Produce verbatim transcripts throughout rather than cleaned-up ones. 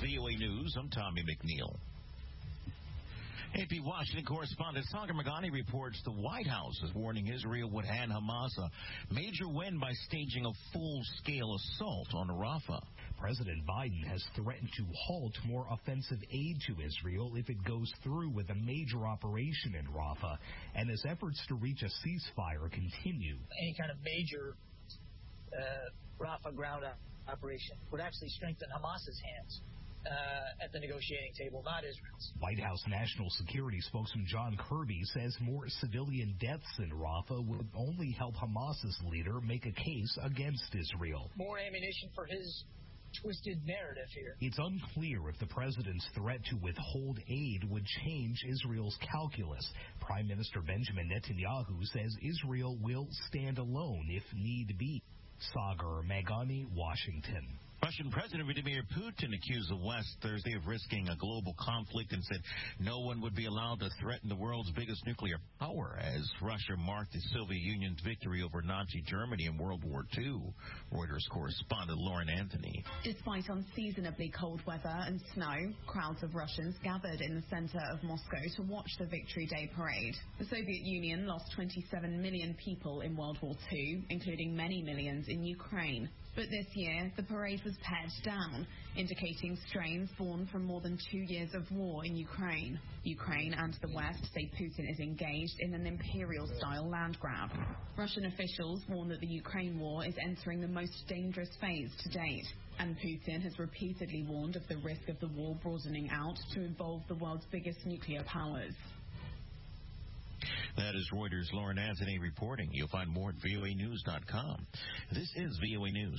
V O A News. I'm Tommy McNeil. A P Washington correspondent Sagar Meghani reports the White House is warning Israel would hand Hamas a major win by staging a full-scale assault on Rafah. President Biden has threatened to halt more offensive aid to Israel if it goes through with a major operation in Rafah, and as efforts to reach a ceasefire continue. Any kind of major uh, Rafah ground operation would actually strengthen Hamas's hands Uh, at the negotiating table, not Israel's. White House National Security spokesman John Kirby says more civilian deaths in Rafah would only help Hamas's leader make a case against Israel. More ammunition for his twisted narrative here. It's unclear if the president's threat to withhold aid would change Israel's calculus. Prime Minister Benjamin Netanyahu says Israel will stand alone if need be. Sagar Meghani, Washington. Russian President Vladimir Putin accused the West Thursday of risking a global conflict and said no one would be allowed to threaten the world's biggest nuclear power as Russia marked the Soviet Union's victory over Nazi Germany in World War Two. Reuters correspondent Lauren Anthony. Despite unseasonably cold weather and snow, crowds of Russians gathered in the center of Moscow to watch the Victory Day parade. The Soviet Union lost twenty-seven million people in World War Two, including many millions in Ukraine. But this year, the parade was pared down, indicating strains born from more than two years of war in Ukraine. Ukraine and the West say Putin is engaged in an imperial-style land grab. Russian officials warn that the Ukraine war is entering the most dangerous phase to date, and Putin has repeatedly warned of the risk of the war broadening out to involve the world's biggest nuclear powers. That is Reuters' Lauren Anthony reporting. You'll find more at V O A news dot com. This is V O A News.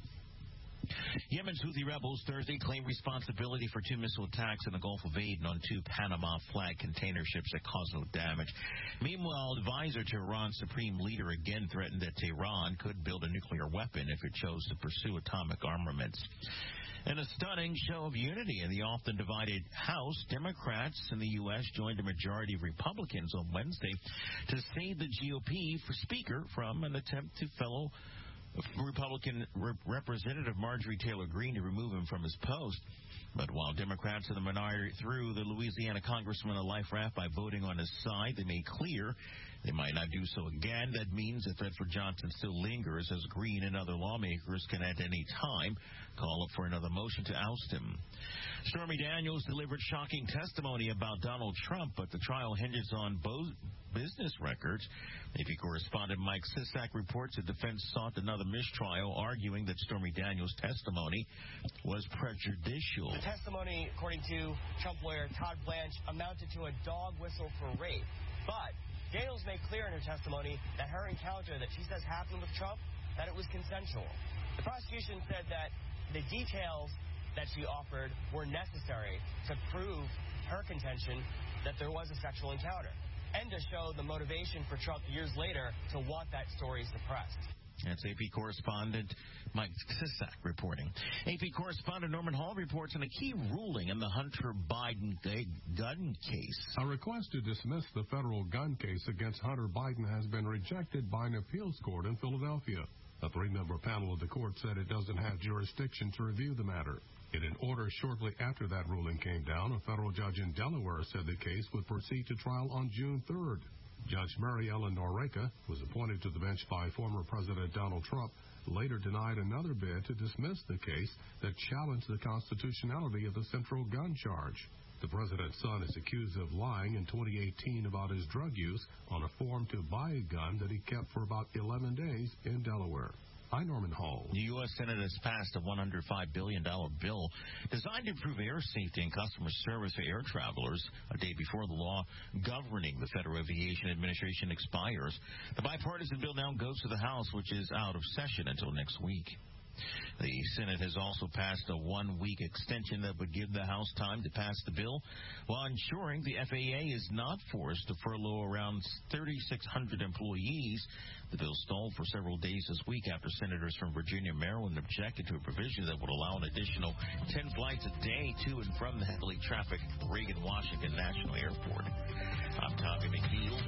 Yemen's Houthi rebels Thursday claimed responsibility for two missile attacks in the Gulf of Aden on two Panama flag container ships that caused no damage. Meanwhile, advisor to Iran's supreme leader again threatened that Tehran could build a nuclear weapon if it chose to pursue atomic armaments. In a stunning show of unity in the often divided House, Democrats in the U S joined a majority of Republicans on Wednesday to save the G O P for Speaker from an attempt to fellow Republican Rep- Representative Marjorie Taylor Greene to remove him from his post. But while Democrats in the minority threw the Louisiana congressman a life raft by voting on his side, they made clear they might not do so again. That means that Thedford Johnson still lingers, as Greene and other lawmakers can at any time call up for another motion to oust him. Stormy Daniels delivered shocking testimony about Donald Trump, but the trial hinges on both business records. A P correspondent Mike Sisak reports the defense sought another mistrial, arguing that Stormy Daniels' testimony was prejudicial. The testimony, according to Trump lawyer Todd Blanche, amounted to a dog whistle for rape. But Daniels made clear in her testimony that her encounter that she says happened with Trump, that it was consensual. The prosecution said that the details that she offered were necessary to prove her contention that there was a sexual encounter, and to show the motivation for Trump years later to want that story suppressed. That's A P correspondent Mike Sisak reporting. A P correspondent Norman Hall reports on a key ruling in the Hunter Biden gun case. A request to dismiss the federal gun case against Hunter Biden has been rejected by an appeals court in Philadelphia. A three-member panel of the court said it doesn't have jurisdiction to review the matter. In an order shortly after that ruling came down, a federal judge in Delaware said the case would proceed to trial on June third. Judge Mary Ellen Noreika, who was appointed to the bench by former President Donald Trump, later denied another bid to dismiss the case that challenged the constitutionality of the central gun charge. The president's son is accused of lying in twenty eighteen about his drug use on a form to buy a gun that he kept for about eleven days in Delaware. I'm Norman Hall. The U S Senate has passed a one hundred five billion dollars bill designed to improve air safety and customer service for air travelers a day before the law governing the Federal Aviation Administration expires. The bipartisan bill now goes to the House, which is out of session until next week. The Senate has also passed a one-week extension that would give the House time to pass the bill while ensuring the F A A is not forced to furlough around thirty-six hundred employees. The bill stalled for several days this week after senators from Virginia and Maryland objected to a provision that would allow an additional ten flights a day to and from the heavily trafficked Reagan-Washington National Airport. I'm Tommy McNeil.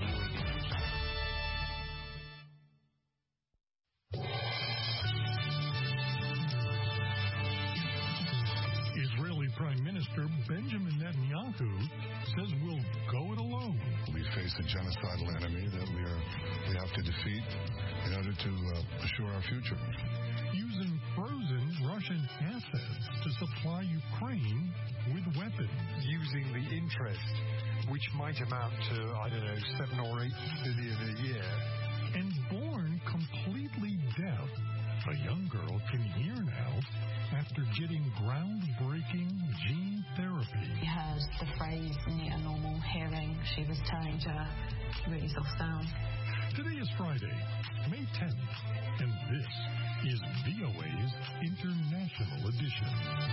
Israeli Prime Netanyahu says we'll go it alone. We face a genocidal enemy that we are we have to defeat in order to uh, assure our future. Using frozen Russian assets to supply Ukraine with weapons. Using the interest, which might amount to, I don't know, seven or eight billion a year. And born completely deaf, a young girl can hear now after getting groundbreaking gene therapy. She heard the phrase near normal hearing. She was turning to really soft sound. Today is Friday, May tenth, and this is V O A's International Edition.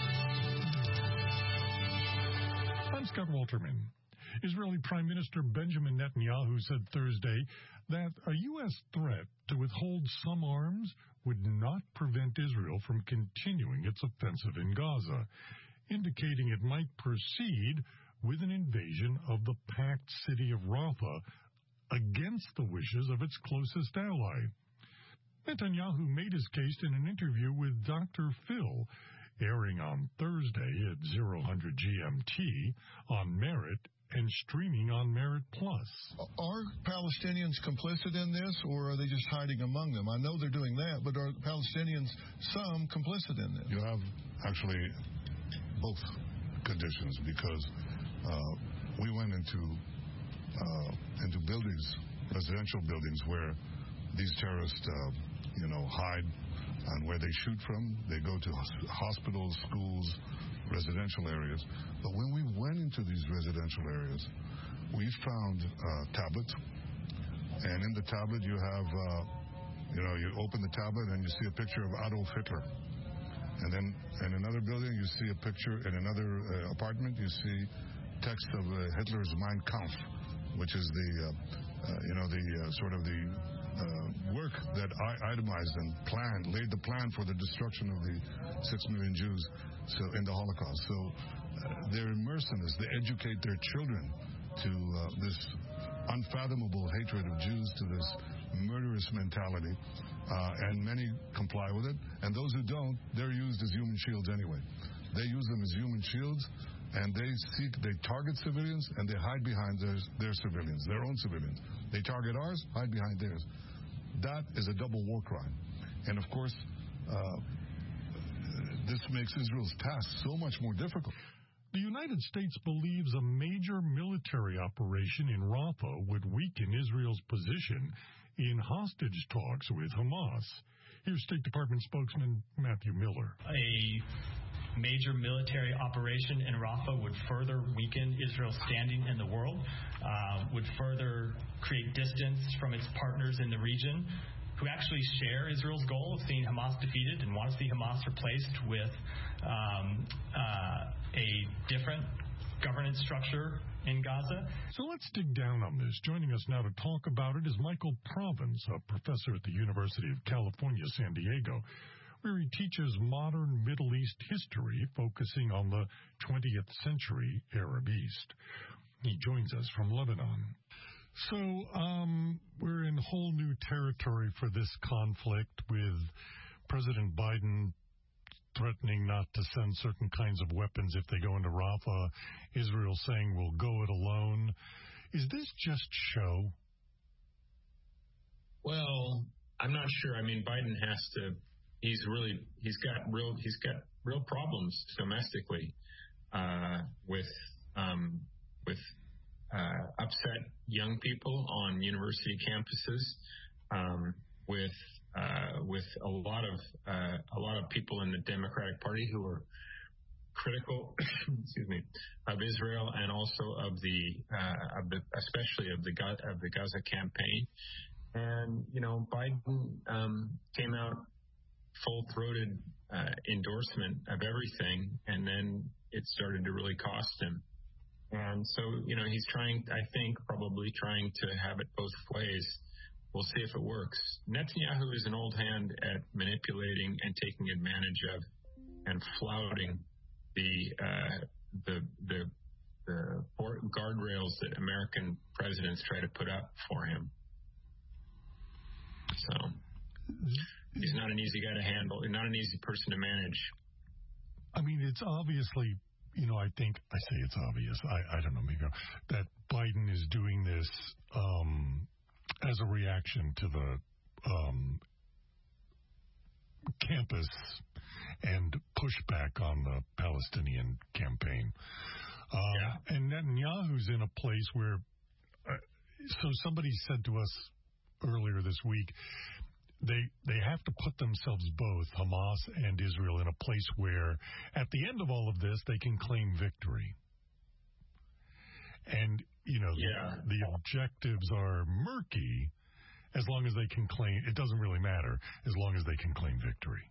I'm Scott Walterman. Israeli Prime Minister Benjamin Netanyahu said Thursday that a U S threat to withhold some arms would not prevent Israel from continuing its offensive in Gaza, indicating it might proceed with an invasion of the packed city of Rafah against the wishes of its closest ally. Netanyahu made his case in an interview with Doctor Phil, airing on Thursday at zero hundred G M T on Merit and streaming on Merit Plus. Are Palestinians complicit in this, or are they just hiding among them? I know they're doing that, but are Palestinians, some, complicit in this? You have actually both conditions, because uh, we went into uh, into buildings, residential buildings, where these terrorists, uh, you know, hide, and where they shoot from. They go to hospitals, schools, residential areas. But when we went into these residential areas, we found uh, tablets, and in the tablet you have, uh, you know, you open the tablet and you see a picture of Adolf Hitler. And then in another building you see a picture, in another uh, apartment you see text of uh, Hitler's Mein Kampf, which is the, uh, uh, you know, the uh, sort of the uh, work that I itemized and planned, laid the plan for the destruction of the six million Jews so in the Holocaust. So uh, they're immersed in this. They educate their children to uh, this unfathomable hatred of Jews, to this murderous mentality, uh, and many comply with it. And those who don't, they're used as human shields anyway. They use them as human shields, and they seek, they target civilians, and they hide behind their, their civilians, their own civilians. They target ours, hide behind theirs. That is a double war crime. And of course, uh, this makes Israel's task so much more difficult. The United States believes a major military operation in Rafah would weaken Israel's position in hostage talks with Hamas. Here's State Department spokesman Matthew Miller. A major military operation in Rafah would further weaken Israel's standing in the world, uh, would further create distance from its partners in the region, who actually share Israel's goal of seeing Hamas defeated and want to see Hamas replaced with um, uh, a different governance structure in Gaza. So let's dig down on this. Joining us now to talk about it is Michael Provins, a professor at the University of California, San Diego, where he teaches modern Middle East history, focusing on the twentieth century Arab East. He joins us from Lebanon. So um, we're in whole new territory for this conflict, with President Biden threatening not to send certain kinds of weapons if they go into Rafah, Israel saying we'll go it alone. Is this just show? Well, I'm not sure. I mean, Biden has to, he's really, he's got real, he's got real problems domestically uh, with, um, with, Uh, upset young people on university campuses, um, with uh, with a lot of uh, a lot of people in the Democratic Party who are critical, excuse me, of Israel, and also of the uh, of the especially of the of the Gaza campaign. And you know, Biden um, came out full-throated uh, endorsement of everything, and then it started to really cost him. And so, you know, he's trying, I think, probably trying to have it both ways. We'll see if it works. Netanyahu is an old hand at manipulating and taking advantage of and flouting the uh, the the, the guardrails that American presidents try to put up for him. So he's not an easy guy to handle. He's not an easy person to manage. I mean, it's obviously you know, I think, I say it's obvious, I, I don't know, maybe, that Biden is doing this um, as a reaction to the um, campus and pushback on the Palestinian campaign. Um, yeah. And Netanyahu's in a place where, uh, so somebody said to us earlier this week, They they have to put themselves, both Hamas and Israel, in a place where, at the end of all of this, they can claim victory. And, you know, yeah. the, the objectives are murky as long as they can claim, it doesn't really matter, as long as they can claim victory.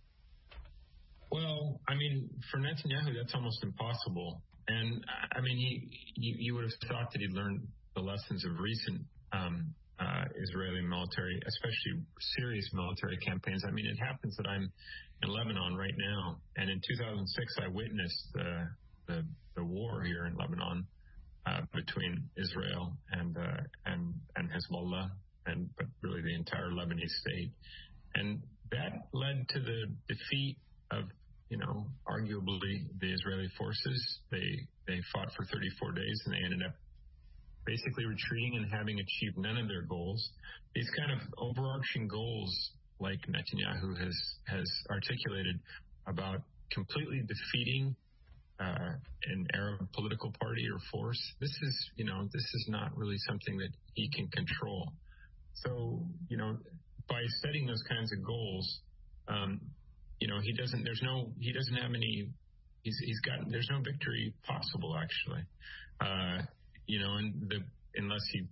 Well, I mean, for Netanyahu, that's almost impossible. And, I mean, he, you, you would have thought that he'd learned the lessons of recent um Uh, Israeli military, especially serious military campaigns. I mean, it happens that I'm in Lebanon right now, and in two thousand six, I witnessed the the, the war here in Lebanon uh, between Israel and uh, and and Hezbollah, and but really the entire Lebanese state, and that led to the defeat of, you know, arguably the Israeli forces. They they fought for thirty-four days, and they ended up basically retreating and having achieved none of their goals. These kind of overarching goals, like Netanyahu has has articulated, about completely defeating uh, an Arab political party or force, this is, you know, this is not really something that he can control. So, you know, by setting those kinds of goals, um, you know, he doesn't. There's no. He doesn't have any. He's he's got. There's no victory possible, actually. Uh, You know, and the, unless he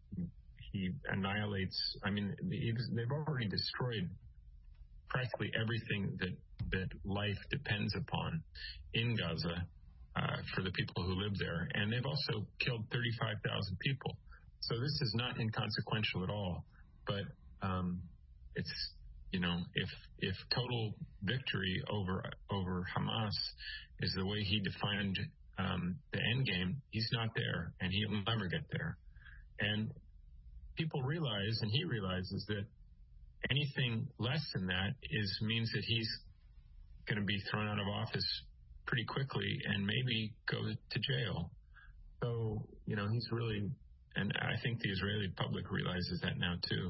he annihilates, I mean, they've already destroyed practically everything that, that life depends upon in Gaza uh, for the people who live there. And they've also killed thirty-five thousand people. So this is not inconsequential at all. But um, it's, you know, if if total victory over over Hamas is the way he defined Um, the end game, he's not there, and he'll never get there. And people realize, and he realizes, that anything less than that is means that he's going to be thrown out of office pretty quickly and maybe go to jail. So, you know, he's really, and I think the Israeli public realizes that now too.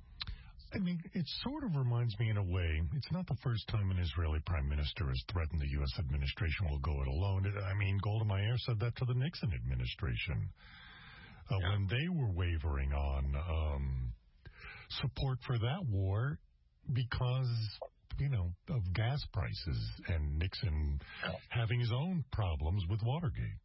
I mean, it sort of reminds me in a way, it's not the first time an Israeli prime minister has threatened the U S administration will go it alone. I mean, Golda Meir said that to the Nixon administration uh, yeah. when they were wavering on um, support for that war because, you know, of gas prices and Nixon yeah. having his own problems with Watergate.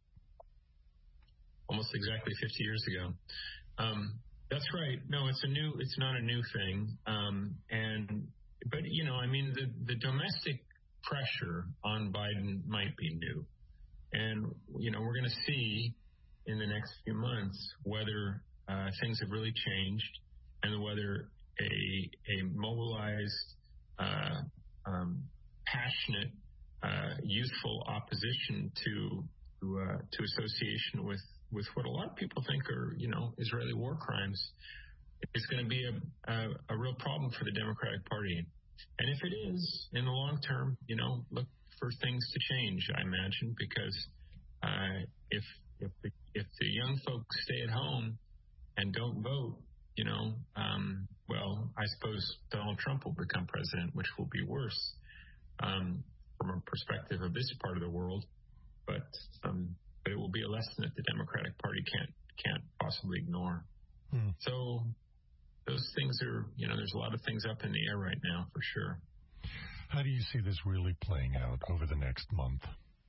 Almost exactly fifty years ago. Um That's right. No, it's a new. It's not a new thing. Um, and but you know, I mean, the the domestic pressure on Biden might be new, and you know, we're going to see in the next few months whether uh, things have really changed, and whether a a mobilized, uh, um, passionate, uh, youthful opposition to to, uh, to association with. with what a lot of people think are, you know, Israeli war crimes, is going to be a, a, a real problem for the Democratic Party. And if it is, in the long term, you know, look for things to change, I imagine, because uh, if if the, if the young folks stay at home and don't vote, you know, um, well, I suppose Donald Trump will become president, which will be worse um, from a perspective of this part of the world. But um But it will be a lesson that the Democratic Party can't can't possibly ignore. Hmm. So those things are, you know, there's a lot of things up in the air right now, for sure. How do you see this really playing out over the next month?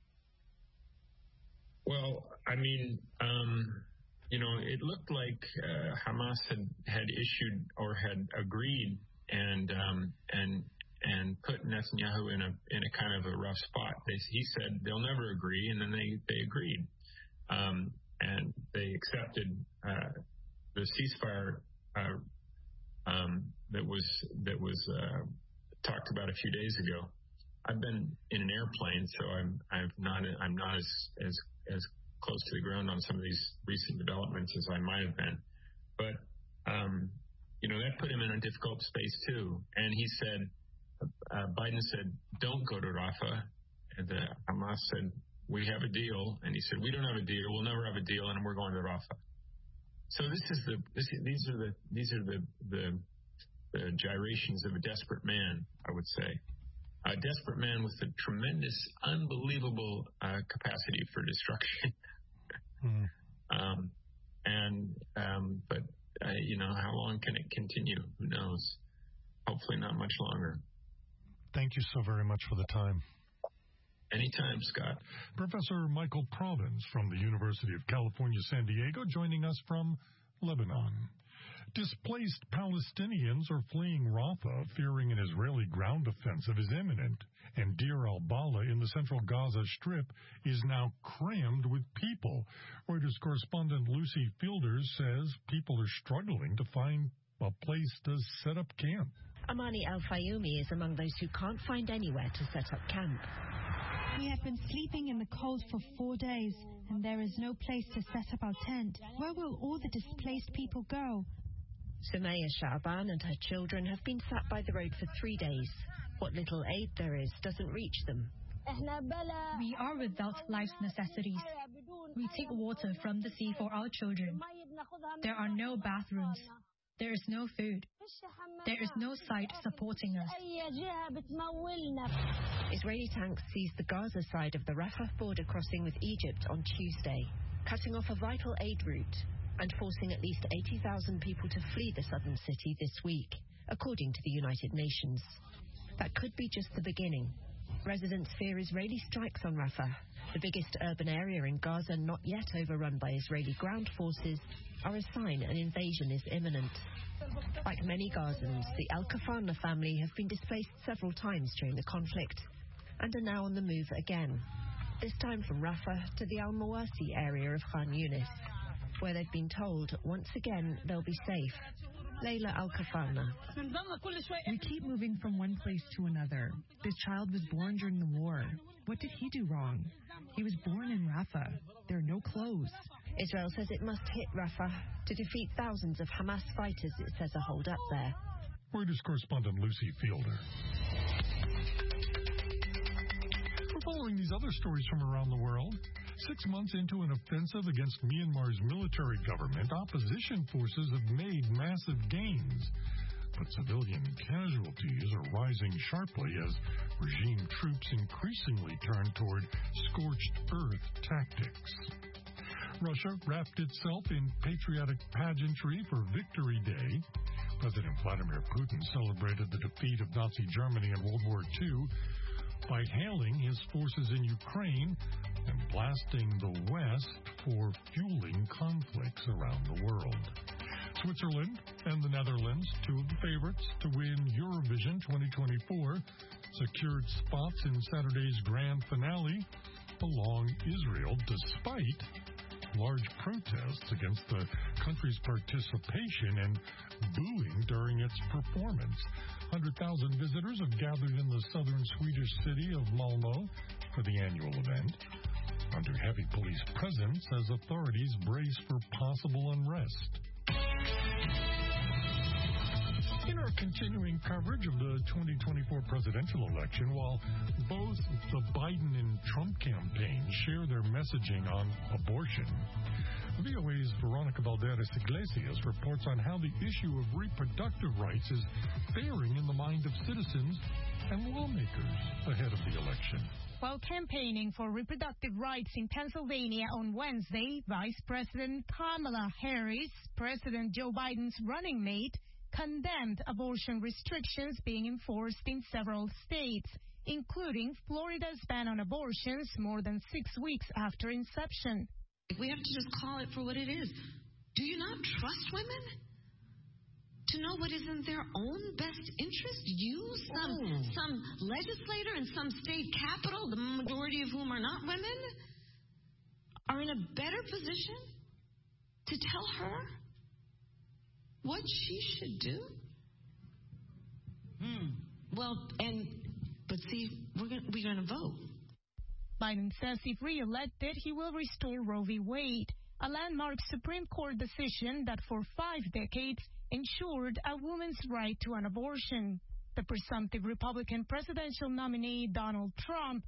Well, I mean, um, you know, it looked like uh, Hamas had, had issued or had agreed and um, and and put Netanyahu in a in a kind of a rough spot. They, he said they'll never agree, and then they they agreed, um, and they accepted uh, the ceasefire uh, um, that was that was uh, talked about a few days ago. I've been in an airplane, so I'm I'm not I'm not as as as close to the ground on some of these recent developments as I might have been, but um, you know, that put him in a difficult space too. And he said. Uh, Biden said, don't go to Rafah. And the Hamas said, we have a deal. And he said, we don't have a deal. We'll never have a deal, and we're going to Rafah. So this is the this, these are the these are the, the the gyrations of a desperate man, I would say. A desperate man with a tremendous, unbelievable uh, capacity for destruction. mm. um, and um, but uh, you know, how long can it continue? Who knows? Hopefully not much longer. Thank you so very much for the time. Anytime, Scott. Professor Michael Province from the University of California, San Diego, joining us from Lebanon. Displaced Palestinians are fleeing Rafah, fearing an Israeli ground offensive is imminent, and Deir al-Balah in the central Gaza Strip is now crammed with people. Reuters correspondent Lucy Fielders says people are struggling to find a place to set up camp. Amani Al-Fayumi is among those who can't find anywhere to set up camp. We have been sleeping in the cold for four days, and there is no place to set up our tent. Where will all the displaced people go? Sumaya Sha'ban and her children have been sat by the road for three days. What little aid there is doesn't reach them. We are without life's necessities. We take water from the sea for our children. There are no bathrooms. There is no food. There is no site supporting us. Israeli tanks seized the Gaza side of the Rafah border crossing with Egypt on Tuesday, cutting off a vital aid route and forcing at least eighty thousand people to flee the southern city this week, according to the United Nations. That could be just the beginning. Residents fear Israeli strikes on Rafah, the biggest urban area in Gaza not yet overrun by Israeli ground forces, are a sign an invasion is imminent. Like many Gazans, the Al-Kafana family have been displaced several times during the conflict and are now on the move again, this time from Rafah to the Al-Mawasi area of Khan Yunis, where they've been told once again they'll be safe. Layla Al-Kafana. We keep moving from one place to another. This child was born during the war. What did he do wrong? He was born in Rafah. There are no clothes. Israel says it must hit Rafah to defeat thousands of Hamas fighters it says are holed up there. Reuters correspondent Lucy Fielder. We're following these other stories from around the world. Six months into an offensive against Myanmar's military government, opposition forces have made massive gains. But civilian casualties are rising sharply as regime troops increasingly turn toward scorched earth tactics. Russia wrapped itself in patriotic pageantry for Victory Day. President Vladimir Putin celebrated the defeat of Nazi Germany in World War Two by hailing his forces in Ukraine and blasting the West for fueling conflicts around the world. Switzerland and the Netherlands, two of the favorites to win Eurovision twenty twenty-four, secured spots in Saturday's grand finale along Israel, despite large protests against the country's participation and booing during its performance. one hundred thousand visitors have gathered in the southern Swedish city of Malmö for the annual event, under heavy police presence as authorities brace for possible unrest. In our continuing coverage of the twenty twenty-four presidential election, while both the Biden and Trump campaigns share their messaging on abortion, V O A's Veronica Valderas Iglesias reports on how the issue of reproductive rights is faring in the mind of citizens and lawmakers ahead of the election. While campaigning for reproductive rights in Pennsylvania on Wednesday, Vice President Kamala Harris, President Joe Biden's running mate, condemned abortion restrictions being enforced in several states, including Florida's ban on abortions more than six weeks after inception. We have to just call it for what it is. Do you not trust women to know what is in their own best interest? You, some, oh. some legislator in some state capital, the majority of whom are not women, are in a better position to tell her what she should do? Hmm. Well, and, but see, we're going we're going to vote. Biden says if re-elected, he will restore Roe v. Wade, a landmark Supreme Court decision that for five decades ensured a woman's right to an abortion. The presumptive Republican presidential nominee, Donald Trump,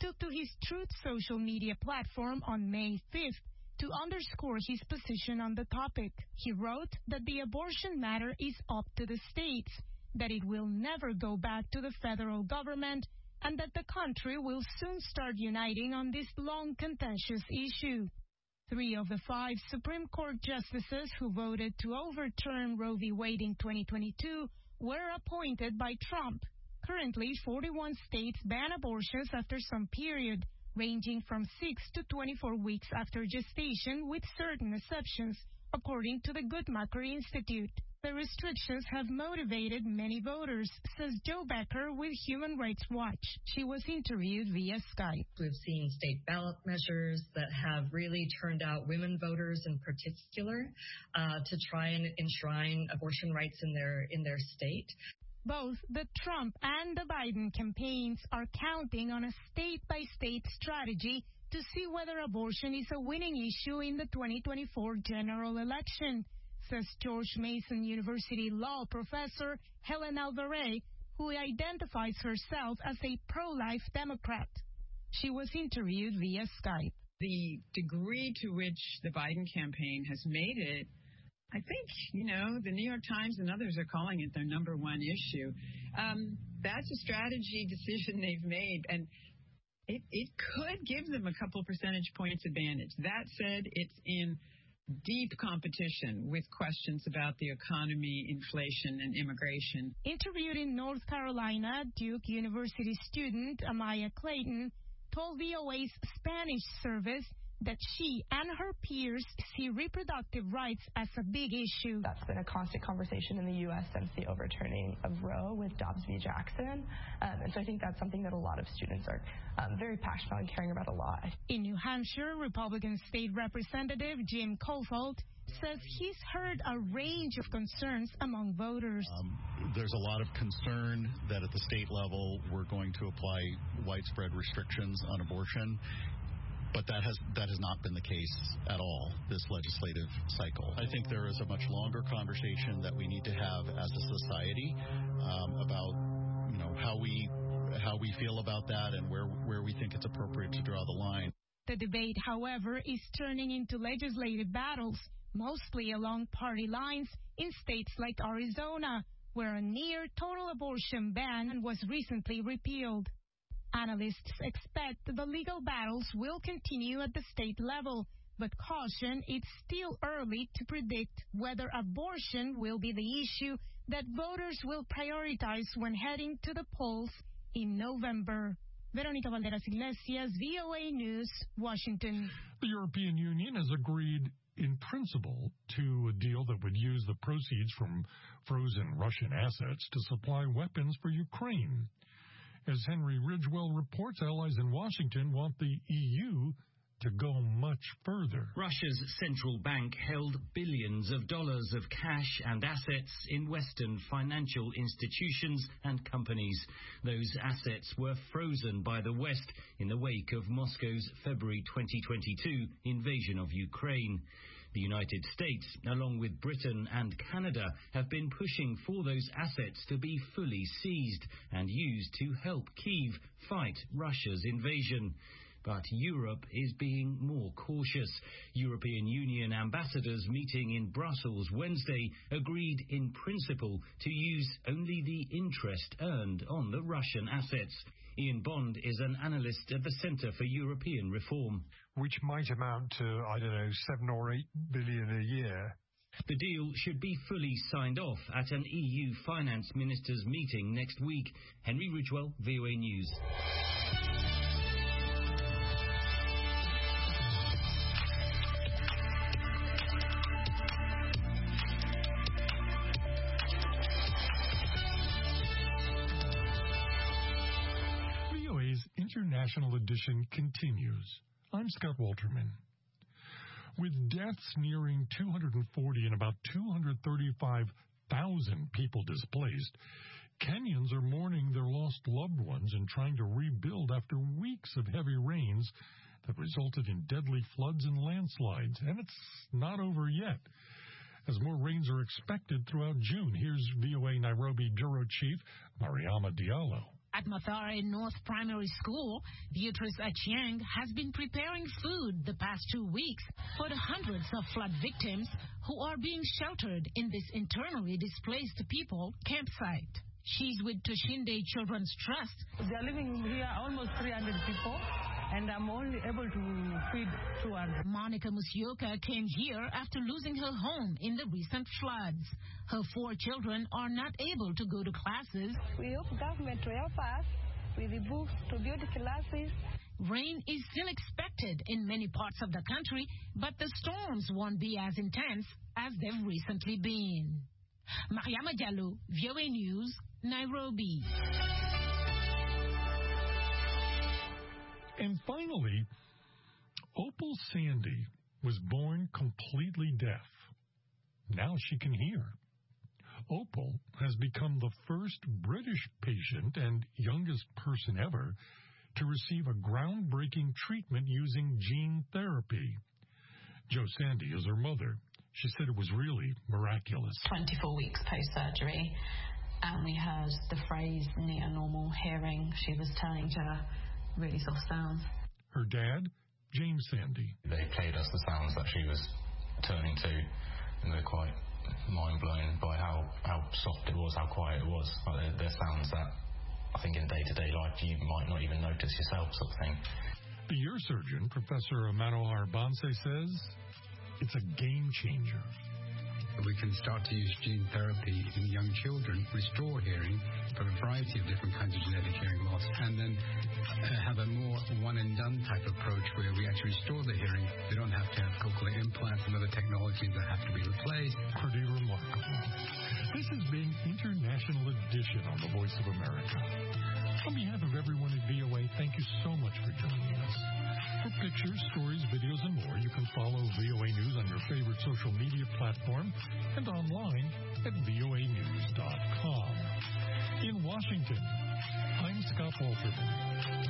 took to his Truth social media platform on May fifth to underscore his position on the topic. He wrote that the abortion matter is up to the states, that it will never go back to the federal government, and that the country will soon start uniting on this long contentious issue. Three of the five Supreme Court justices who voted to overturn Roe v. Wade in twenty twenty-two were appointed by Trump. Currently, forty-one states ban abortions after some period, ranging from six to twenty-four weeks after gestation, with certain exceptions, according to the Guttmacher Institute. The restrictions have motivated many voters, says Jo Becker with Human Rights Watch. She was interviewed via Skype. We've seen state ballot measures that have really turned out women voters in particular uh, to try and enshrine abortion rights in their in their state. Both the Trump and the Biden campaigns are counting on a state-by-state strategy to see whether abortion is a winning issue in the twenty twenty-four general election, says George Mason University law professor Helen Alvarez, who identifies herself as a pro-life Democrat. She was interviewed via Skype. The degree to which the Biden campaign has made it, I think, you know, the New York Times and others are calling it their number one issue. Um, that's a strategy decision they've made, and it, it could give them a couple percentage points advantage. That said, it's in deep competition with questions about the economy, inflation, and immigration. Interviewed in North Carolina, Duke University student Amaya Clayton told V O A's Spanish service that she and her peers see reproductive rights as a big issue. That's been a constant conversation in the U S since the overturning of Roe with Dobbs v. Jackson. Um, and so I think that's something that a lot of students are um, very passionate about and caring about a lot. In New Hampshire, Republican State Representative Jim Cofield says he's heard a range of concerns among voters. Um, there's a lot of concern that at the state level we're going to apply widespread restrictions on abortion. But that has that has not been the case at all this legislative cycle. I think there is a much longer conversation that we need to have as a society um, about you know how we how we feel about that and where where we think it's appropriate to draw the line. The debate, however, is turning into legislative battles, mostly along party lines in states like Arizona, where a near total abortion ban was recently repealed. Analysts expect the legal battles will continue at the state level, but caution it's still early to predict whether abortion will be the issue that voters will prioritize when heading to the polls in November. Veronica Valderas Iglesias, V O A News, Washington. The European Union has agreed in principle to a deal that would use the proceeds from frozen Russian assets to supply weapons for Ukraine. As Henry Ridgewell reports, allies in Washington want the E U to go much further. Russia's central bank held billions of dollars of cash and assets in Western financial institutions and companies. Those assets were frozen by the West in the wake of Moscow's February twenty twenty-two invasion of Ukraine. The United States, along with Britain and Canada, have been pushing for those assets to be fully seized and used to help Kyiv fight Russia's invasion. But Europe is being more cautious. European Union ambassadors meeting in Brussels Wednesday agreed in principle to use only the interest earned on the Russian assets. Ian Bond is an analyst at the Centre for European Reform. Which might amount to, I don't know, seven or eight billion a year. The deal should be fully signed off at an E U finance ministers meeting next week. Henry Ridgewell, V O A News. V O A's International Edition continues. I'm Scott Walterman. With deaths nearing two hundred forty and about two hundred thirty-five thousand people displaced, Kenyans are mourning their lost loved ones and trying to rebuild after weeks of heavy rains that resulted in deadly floods and landslides. And it's not over yet, as more rains are expected throughout June. Here's V O A Nairobi Bureau Chief Mariama Diallo. At Mathare North Primary School, Beatrice Achieng has been preparing food the past two weeks for the hundreds of flood victims who are being sheltered in this internally displaced people campsite. She's with Toshinde Children's Trust. They are living here almost three hundred people, and I'm only able to feed two hundred. Monica Musyoka came here after losing her home in the recent floods. Her four children are not able to go to classes. We hope government to help us with the books to build classes. Rain is still expected in many parts of the country, but the storms won't be as intense as they've recently been. Mariama Diallo, V O A News, Nairobi. And finally, Opal Sandy was born completely deaf. Now she can hear. Opal has become the first British patient and youngest person ever to receive a groundbreaking treatment using gene therapy. Jo Sandy is her mother. She said it was really miraculous. twenty-four weeks post-surgery, and we heard the phrase near normal hearing. She was turning to really soft sounds. Her dad, James Sandy. They played us the sounds that she was turning to, and they're quite mind-blown by how, how soft it was, how quiet it was. Like they're, they're sounds that I think in day-to-day life you might not even notice yourself, sort of thing. The ear surgeon, Professor Manohar Banse, says it's a game changer. We can start to use gene therapy in young children, restore hearing for a variety of different kinds of genetic hearing loss, and then uh, have a more one-and-done type approach where we actually restore the hearing. We don't have to have cochlear implants and other technologies that have to be replaced. Pretty remarkable. This has been International Edition on The Voice of America. On behalf of everyone at V O A, thank you so much for joining us. For pictures, stories, videos, and more, you can follow V O A News on your favorite social media platform and online at V O A news dot com. In Washington, I'm Scott Walterman.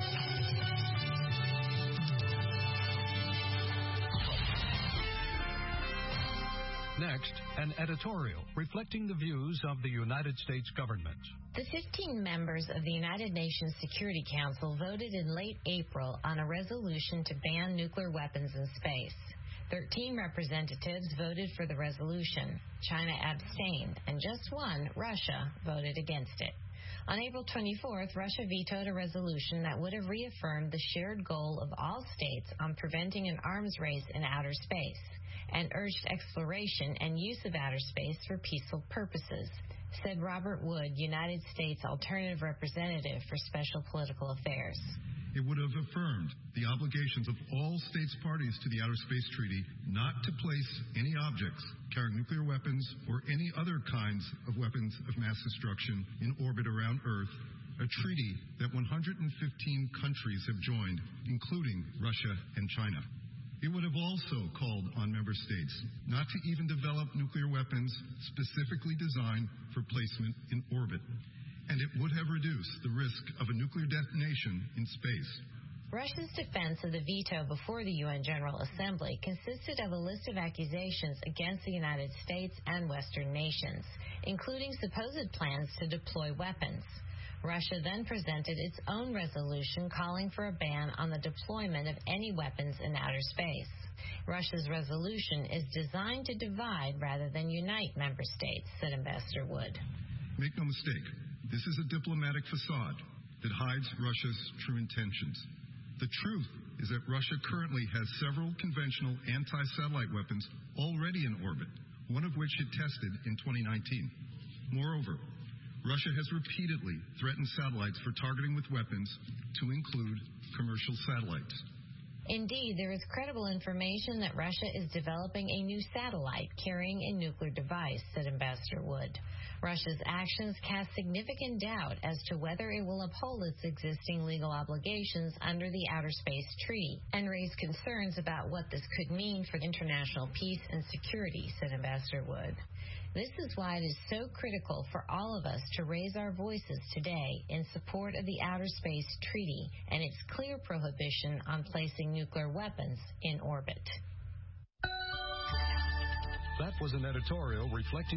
Next, an editorial reflecting the views of the United States government. The fifteen members of the United Nations Security Council voted in late April on a resolution to ban nuclear weapons in space. Thirteen representatives voted for the resolution. China abstained, and just one, Russia, voted against it. On April twenty-fourth, Russia vetoed a resolution that would have reaffirmed the shared goal of all states on preventing an arms race in outer space, and urged exploration and use of outer space for peaceful purposes, said Robert Wood, United States Alternative Representative for Special Political Affairs. It would have affirmed the obligations of all states parties to the Outer Space Treaty not to place any objects carrying nuclear weapons or any other kinds of weapons of mass destruction in orbit around Earth, a treaty that one hundred fifteen countries have joined, including Russia and China. It would have also called on member states not to even develop nuclear weapons specifically designed for placement in orbit. And it would have reduced the risk of a nuclear detonation in space. Russia's defense of the veto before the U N General Assembly consisted of a list of accusations against the United States and Western nations, including supposed plans to deploy weapons. Russia then presented its own resolution calling for a ban on the deployment of any weapons in outer space. Russia's resolution is designed to divide rather than unite member states, said Ambassador Wood. Make no mistake, this is a diplomatic facade that hides Russia's true intentions. The truth is that Russia currently has several conventional anti-satellite weapons already in orbit, one of which it tested in twenty nineteen. Moreover, Russia has repeatedly threatened satellites for targeting with weapons, to include commercial satellites. Indeed, there is credible information that Russia is developing a new satellite carrying a nuclear device, said Ambassador Wood. Russia's actions cast significant doubt as to whether it will uphold its existing legal obligations under the Outer Space Treaty and raise concerns about what this could mean for international peace and security, said Ambassador Wood. This is why it is so critical for all of us to raise our voices today in support of the Outer Space Treaty and its clear prohibition on placing nuclear weapons in orbit. That was an editorial reflecting